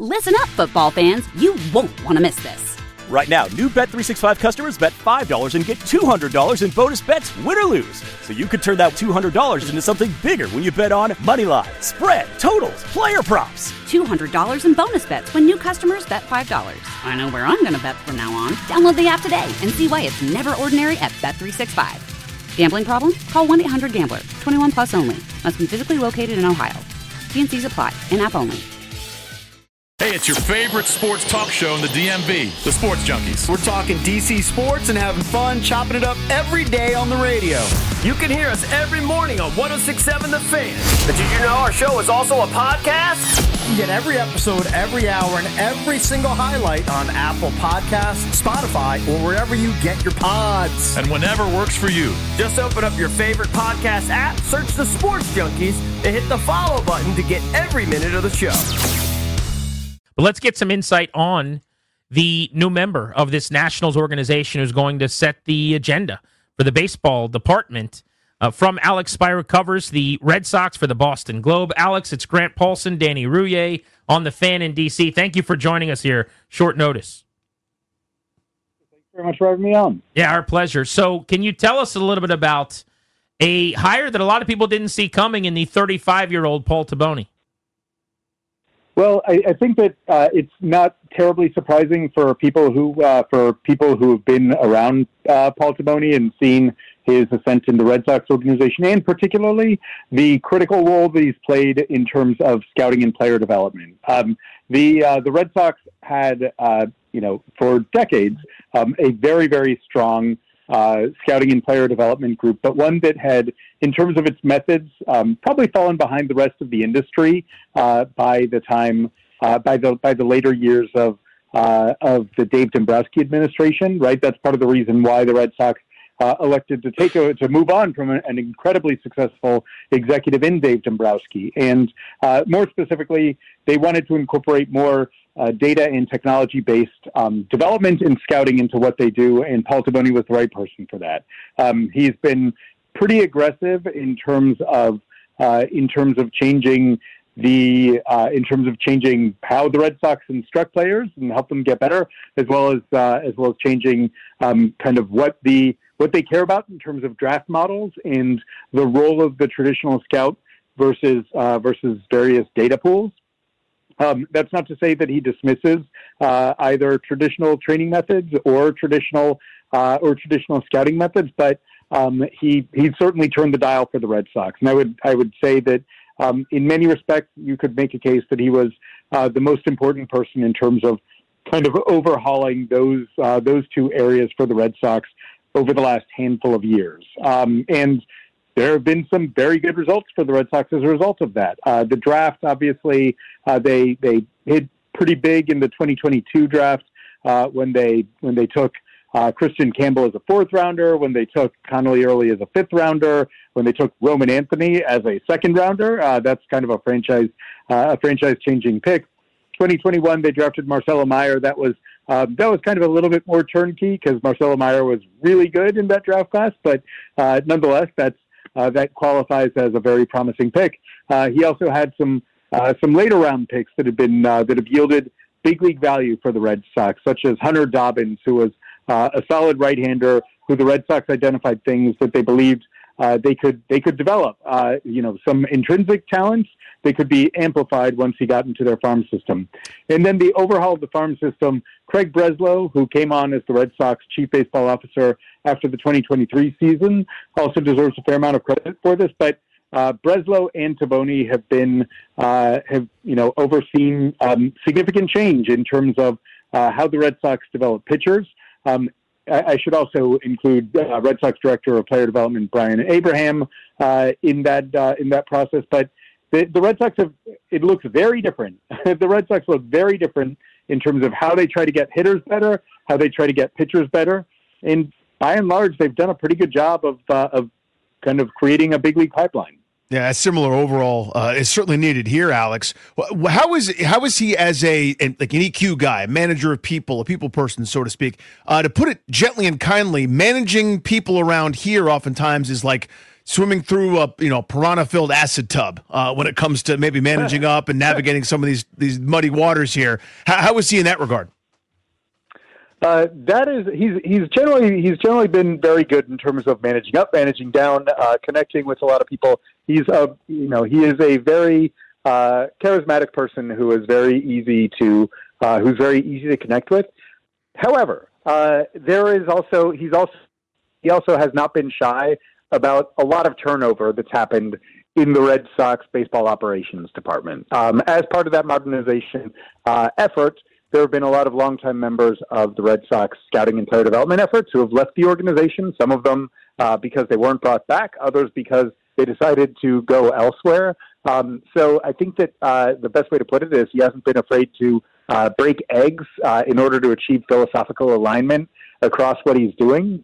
Listen up, football fans. You won't want to miss this. Right now, new Bet365 customers bet $5 and get $200 in bonus bets, win or lose. So you could turn that $200 into something bigger when you bet on money line, spread, totals, player props. $200 in bonus bets when new customers bet $5. I know where I'm going to bet from now on. Download the app today and see why it's never ordinary at Bet365. Gambling problem? Call 1-800-GAMBLER. 21 plus only. Must be physically located in Ohio. T&Cs apply. In-app only. Hey, it's your favorite sports talk show in the DMV, the Sports Junkies. We're talking DC sports and having fun, chopping it up every day on the radio. You can hear us every morning on 106.7 The Fan. But did you know our show is also a podcast? You get every episode, every hour, and every single highlight on Apple Podcasts, Spotify, or wherever you get your pods. And whenever works for you. Just open up your favorite podcast app, search the Sports Junkies, and hit the follow button to get every minute of the show. But let's get some insight on the new member of this Nationals organization who's going to set the agenda for the baseball department. From Alex Spira, covers the Red Sox for the Boston Globe. Alex, it's Grant Paulson, Danny Rouhier on The Fan in D.C. Thank you for joining us here. Short notice. Thanks very much for having me on. Yeah, our pleasure. So can you tell us a little bit about a hire that a lot of people didn't see coming in the 35-year-old Paul Taboni? Well, I think that it's not terribly surprising for people who have been around Paul Taboni and seen his ascent in the Red Sox organization, and particularly the critical role that he's played in terms of scouting and player development. The Red Sox had, for decades, a very, very strong scouting and player development group, but one that had, in terms of its methods, probably fallen behind the rest of the industry by the later years of the Dave Dombrowski administration. Right, that's part of the reason why the Red Sox elected to move on from an incredibly successful executive in Dave Dombrowski, and more specifically, they wanted to incorporate more data and technology-based development and scouting into what they do, and Paul Taboni was the right person for that. He's been pretty aggressive in terms of changing how the Red Sox instruct players and help them get better, as well as changing kind of what they care about in terms of draft models and the role of the traditional scout versus various data pools. That's not to say that he dismisses either traditional training methods or traditional scouting methods, but he certainly turned the dial for the Red Sox. And I would say that in many respects you could make a case that he was the most important person in terms of kind of overhauling those two areas for the Red Sox over the last handful of years. And there have been some very good results for the Red Sox as a result of that. The draft, obviously, they hit pretty big in the 2022 draft when they took Christian Campbell as a fourth rounder, when they took Connolly Early as a fifth rounder, when they took Roman Anthony as a second rounder. That's kind of a franchise changing pick. 2021, they drafted Marcelo Meyer. That was kind of a little bit more turnkey because Marcelo Meyer was really good in that draft class, but nonetheless, that qualifies as a very promising pick. He also had some later round picks that have yielded big league value for the Red Sox, such as Hunter Dobbins, who was a solid right-hander who the Red Sox identified things that they believed they could develop. Some intrinsic talents. They could be amplified once he got into their farm system. And then the overhaul of the farm system, Craig Breslow, who came on as the Red Sox chief baseball officer after the 2023 season, also deserves a fair amount of credit for this. But Breslow and Taboni have overseen significant change in terms of how the Red Sox develop pitchers. I should also include Red Sox director of player development Brian Abraham in that process. But the Red Sox it looks very different. The Red Sox look very different in terms of how they try to get hitters better, how they try to get pitchers better, and by and large, they've done a pretty good job of kind of creating a big league pipeline. Yeah, a similar overall is certainly needed here, Alex. How is he as an EQ guy, a manager of people, a people person, so to speak? To put it gently and kindly, managing people around here oftentimes is like swimming through a piranha-filled acid tub when it comes to maybe managing up and navigating some of these muddy waters here. How is he in that regard? He's generally been very good in terms of managing up, managing down, connecting with a lot of people. He is a very charismatic person who is very easy to connect with. However, he also has not been shy about a lot of turnover that's happened in the Red Sox baseball operations department. As part of that modernization effort, there have been a lot of longtime members of the Red Sox scouting and player development efforts who have left the organization, some of them because they weren't brought back, others because they decided to go elsewhere. So I think that the best way to put it is he hasn't been afraid to break eggs in order to achieve philosophical alignment across what he's doing.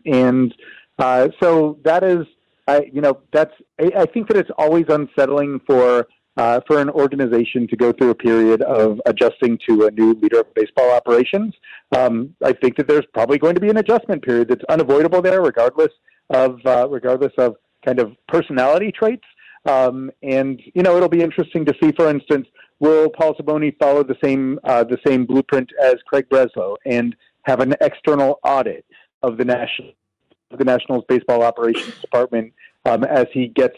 So that is, I think that it's always unsettling for an organization to go through a period of adjusting to a new leader of baseball operations. I think that there's probably going to be an adjustment period that's unavoidable there, regardless of kind of personality traits. It'll be interesting to see, for instance, will Paul Taboni follow the same blueprint as Craig Breslow and have an external audit of the Nationals baseball operations department as he tries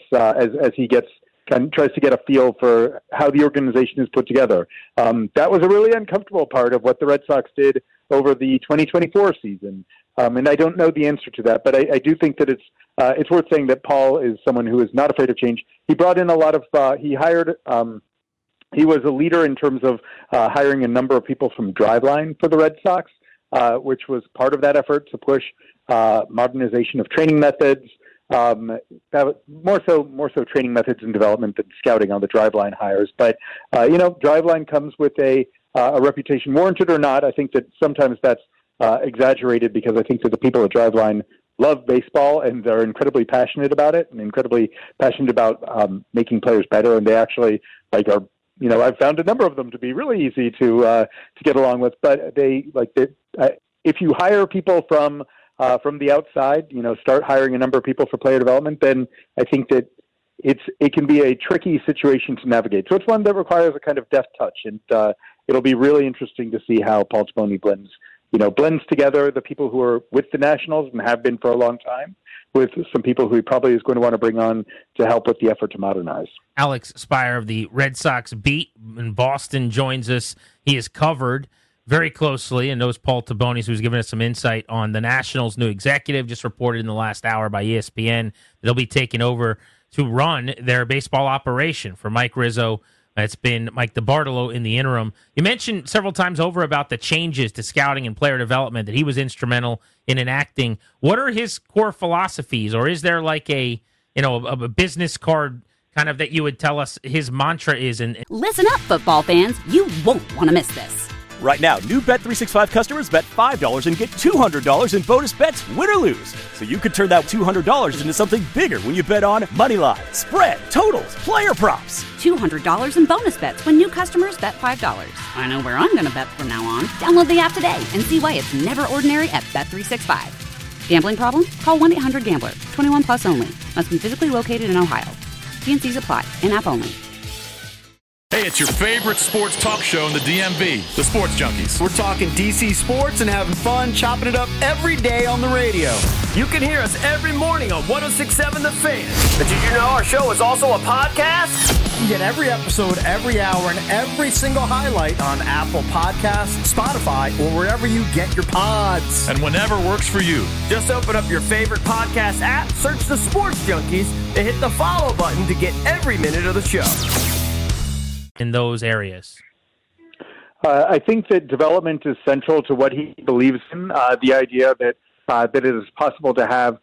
to get a feel for how the organization is put together. That was a really uncomfortable part of what the Red Sox did over the 2024 season. And I don't know the answer to that, but I do think that it's worth saying that Paul is someone who is not afraid of change. He brought in a lot of, he was a leader in terms of hiring a number of people from Driveline for the Red Sox, which was part of that effort to push modernization of training methods, more so training methods and development than scouting on the Driveline hires. But, Driveline comes with a reputation, warranted or not. I think that sometimes that's exaggerated because I think that the people at Driveline love baseball and they're incredibly passionate about it and incredibly passionate about making players better. And they actually are, I've found a number of them to be really easy to get along with. But if you hire people from the outside, start hiring a number of people for player development, then I think that it can be a tricky situation to navigate. So it's one that requires a kind of deft touch, and it'll be really interesting to see how Paul Taboni blends together the people who are with the Nationals and have been for a long time with some people who he probably is going to want to bring on to help with the effort to modernize. Alex Speier of the Red Sox beat in Boston joins us. He is covered very closely and knows Paul Taboni, who's given us some insight on the Nationals' new executive, just reported in the last hour by ESPN. They'll be taking over to run their baseball operation for Mike Rizzo. It's been Mike DeBartolo in the interim. You mentioned several times over about the changes to scouting and player development that he was instrumental in enacting. What are his core philosophies, or is there like a business card kind of that you would tell us his mantra is? And listen up, football fans. You won't want to miss this. Right now, new Bet365 customers bet $5 and get $200 in bonus bets, win or lose. So you could turn that $200 into something bigger when you bet on money line, spread, totals, player props. $200 in bonus bets when new customers bet $5. I know where I'm going to bet from now on. Download the app today and see why it's never ordinary at Bet365. Gambling problem? Call 1-800-GAMBLER. 21 plus only. Must be physically located in Ohio. T&Cs apply. In-app only. Hey, it's your favorite sports talk show in the DMV, the Sports Junkies. We're talking DC sports and having fun, chopping it up every day on the radio. You can hear us every morning on 106.7 The Fan. But did you know our show is also a podcast? You get every episode, every hour, and every single highlight on Apple Podcasts, Spotify, or wherever you get your pods. And whenever works for you. Just open up your favorite podcast app, search The Sports Junkies, and hit the follow button to get every minute of the show. In those areas? I think that development is central to what he believes in. The idea that it is possible to have,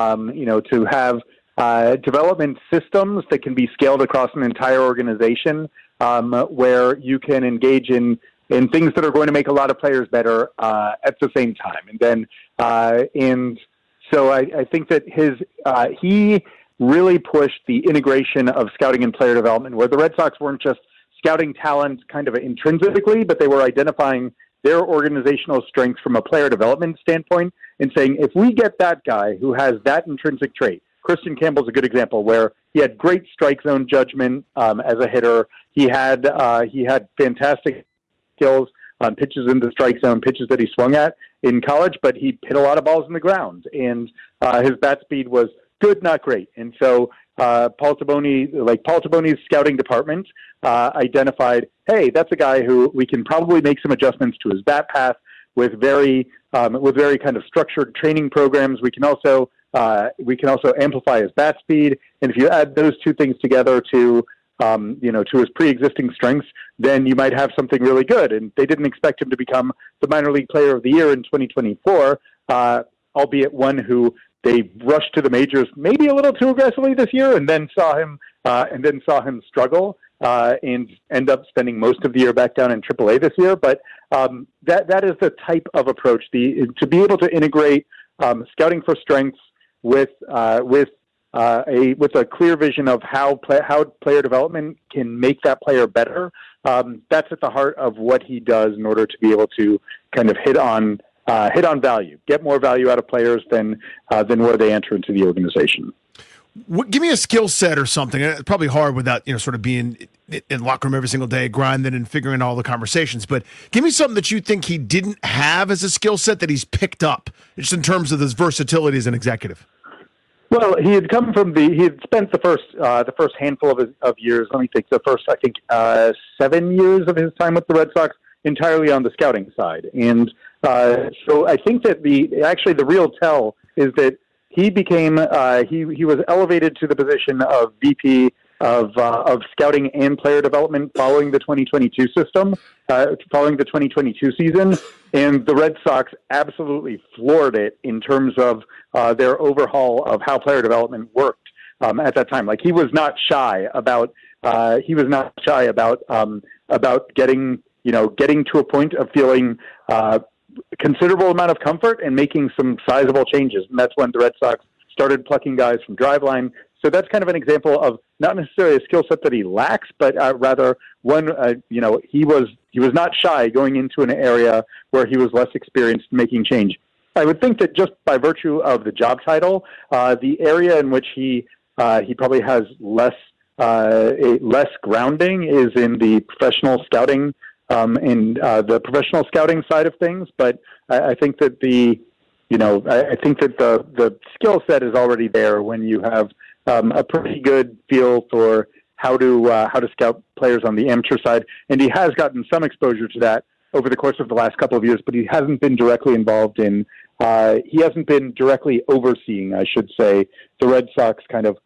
development systems that can be scaled across an entire organization, where you can engage in things that are going to make a lot of players better at the same time. And so I think that he really pushed the integration of scouting and player development, where the Red Sox weren't just scouting talent kind of intrinsically, but they were identifying their organizational strengths from a player development standpoint and saying, if we get that guy who has that intrinsic trait, Christian Campbell's a good example where he had great strike zone judgment as a hitter. He had fantastic skills on pitches in the strike zone, pitches that he swung at in college, but he hit a lot of balls in the ground, and his bat speed was good, not great. And so Paul Taboni's scouting department identified, hey, that's a guy who we can probably make some adjustments to his bat path with very kind of structured training programs. We can also amplify his bat speed, and if you add those two things together to his pre-existing strengths, then you might have something really good. And they didn't expect him to become the minor league player of the year in 2024, albeit one who they rushed to the majors maybe a little too aggressively this year, and then saw him struggle and end up spending most of the year back down in AAA this year. But that is the type of approach, to be able to integrate scouting for strengths with a clear vision of how player development can make that player better. That's at the heart of what he does in order to be able to kind of hit on value, get more value out of players than where they enter into the organization. Give me a skill set or something. It's probably hard without sort of being in locker room every single day, grinding and figuring out all the conversations. But give me something that you think he didn't have as a skill set that he's picked up, just in terms of his versatility as an executive. Well, he had spent the first handful of years. Let me think. The first 7 years of his time with the Red Sox entirely on the scouting side, and so I think that the real tell is that he became he was elevated to the position of VP of scouting and player development following the 2022 season, and the Red Sox absolutely floored it in terms of their overhaul of how player development worked at that time. Like, he was not shy about getting to a point of feeling considerable amount of comfort and making some sizable changes. And that's when the Red Sox started plucking guys from driveline. So that's kind of an example of not necessarily a skill set that he lacks, but rather one, he was not shy going into an area where he was less experienced making change. I would think that just by virtue of the job title, the area in which he probably has less grounding is in the professional scouting the professional scouting side of things. But I think that the skill set is already there when you have a pretty good feel for how to scout players on the amateur side, and he has gotten some exposure to that over the course of the last couple of years. But he hasn't been directly involved in. He hasn't been directly overseeing, I should say, the Red Sox kind of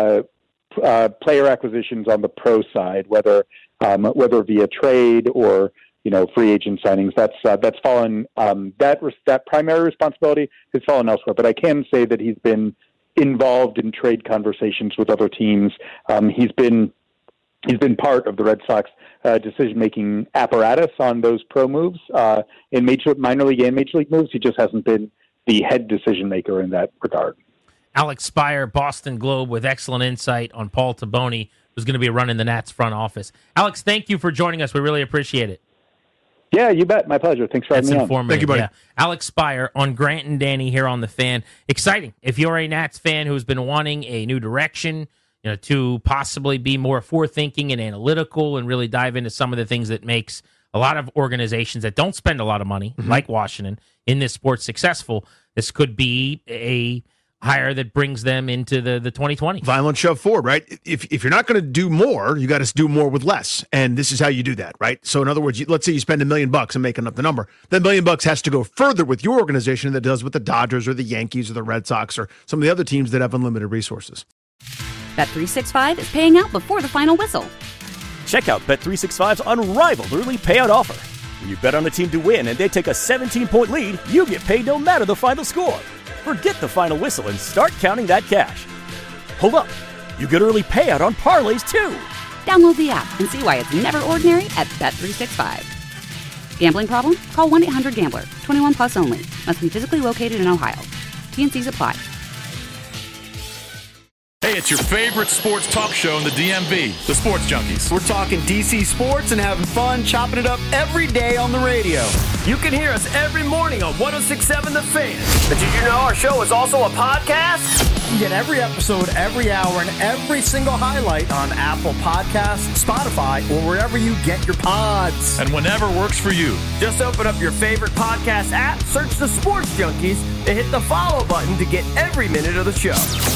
player acquisitions on the pro side, whether via trade or free agent signings. That's fallen. That primary responsibility has fallen elsewhere. But I can say that he's been involved in trade conversations with other teams. He's been part of the Red Sox decision-making apparatus on those pro moves in minor league and major league moves. He just hasn't been the head decision-maker in that regard. Alex Spire, Boston Globe, with excellent insight on Paul Taboni, who's going to be running the Nats front office. Alex, thank you for joining us. We really appreciate it. Yeah, you bet. My pleasure. Thanks for having me on. Thank you, buddy. Yeah. Alex Spire on Grant and Danny here on The Fan. Exciting. If you're a Nats fan who's been wanting a new direction, to possibly be more forward-thinking and analytical and really dive into some of the things that makes a lot of organizations that don't spend a lot of money, like Washington, in this sport successful, this could be a hire that brings them into the 2020. Violent shove forward, right? If you're not going to do more, you got to do more with less. And this is how you do that, right? So in other words, let's say you spend $1 million and making up the number. That $1 million has to go further with your organization than it does with the Dodgers or the Yankees or the Red Sox or some of the other teams that have unlimited resources. Bet365 is paying out before the final whistle. Check out Bet365's unrivaled early payout offer. When you bet on a team to win and they take a 17-point lead, you get paid no matter the final score. Forget the final whistle and start counting that cash. Hold up. You get early payout on parlays, too. Download the app and see why it's never ordinary at Bet365. Gambling problem? Call 1-800-GAMBLER. 21 plus only. Must be physically located in Ohio. T&Cs apply. Hey, it's your favorite sports talk show in the DMV, the Sports Junkies. We're talking DC sports and having fun, chopping it up every day on the radio. You can hear us every morning on 106.7 The Fan. But did you know our show is also a podcast? You get every episode, every hour, and every single highlight on Apple Podcasts, Spotify, or wherever you get your pods. And whenever works for you. Just open up your favorite podcast app, search The Sports Junkies, and hit the follow button to get every minute of the show.